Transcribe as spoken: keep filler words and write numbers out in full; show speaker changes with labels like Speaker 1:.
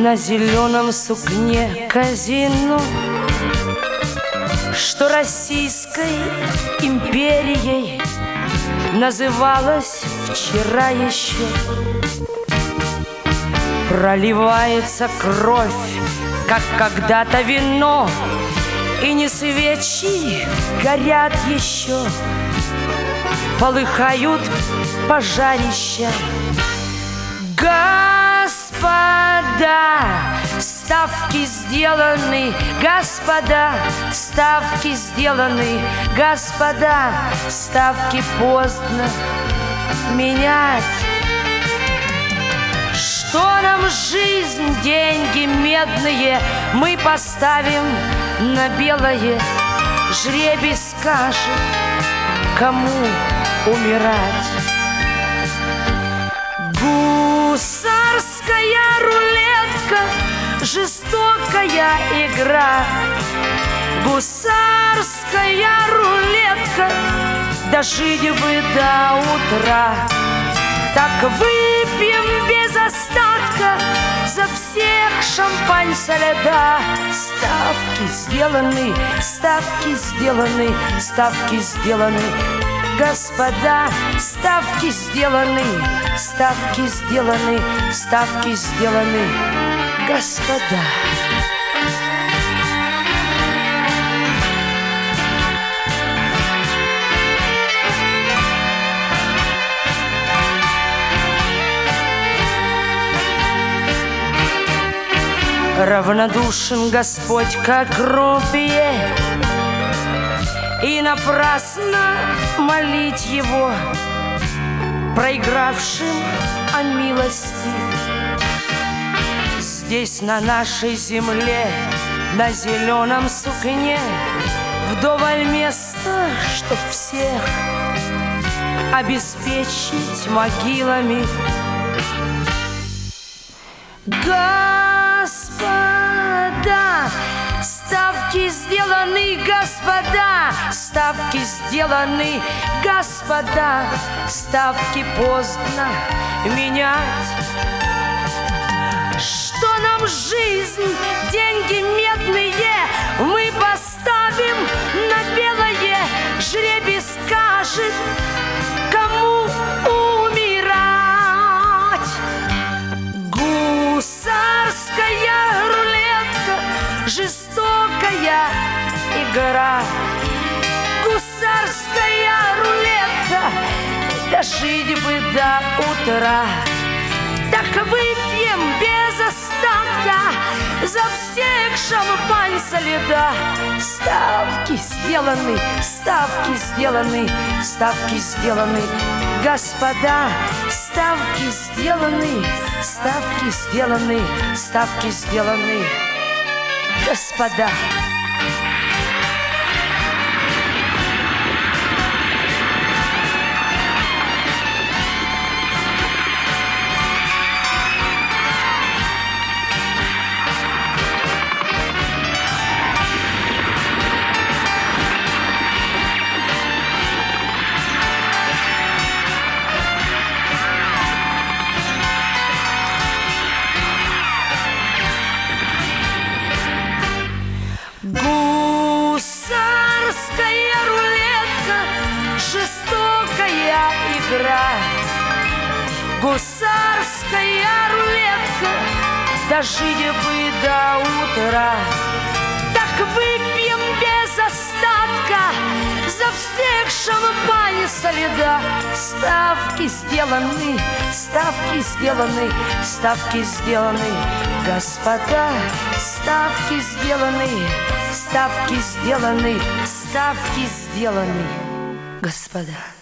Speaker 1: на зеленом сукне казино, что Российской империей называлась вчера еще. Проливается кровь, как когда-то вино, и не свечи горят еще, полыхают пожарища. Господа, ставки сделаны, господа, ставки сделаны, господа, ставки поздно менять. Что нам жизнь, деньги медные, мы поставим на белое. Жребий скажет, кому умирать. Гусарская рулетка, жестокая игра. Гусарская рулетка, дожить бы до утра. Так выпьем без остатка за всех шампань со льда. Ставки сделаны, ставки сделаны, ставки сделаны. Господа, ставки сделаны, ставки сделаны, ставки сделаны. Господа. Равнодушен Господь, как рупие, и напрасно молить Его, проигравшим о милости. Здесь, на нашей земле, на зеленом сукне, вдоволь места, чтоб всех обеспечить могилами. Господа, ставки сделаны, господа, ставки сделаны, господа, ставки поздно менять. Что нам жизнь, деньги медные, мы поставим на белое. Жребий скажет, кому умирать. Гусарская рулетка, жестокая игра. Гусарская рулетка, дожить бы до утра. Так выпьем без остатка за всех шампань со льда. Ставки сделаны, ставки сделаны, ставки сделаны. Господа, ставки сделаны, ставки сделаны, ставки сделаны. Господа. Гусарская рулетка, жестокая игра. Гусарская рулетка, дожить бы до утра. Так выпьем без остатка за всех шампань со льда. Ставки сделаны, ставки сделаны, ставки сделаны. Господа, ставки сделаны, ставки сделаны, ставки сделаны. Господа.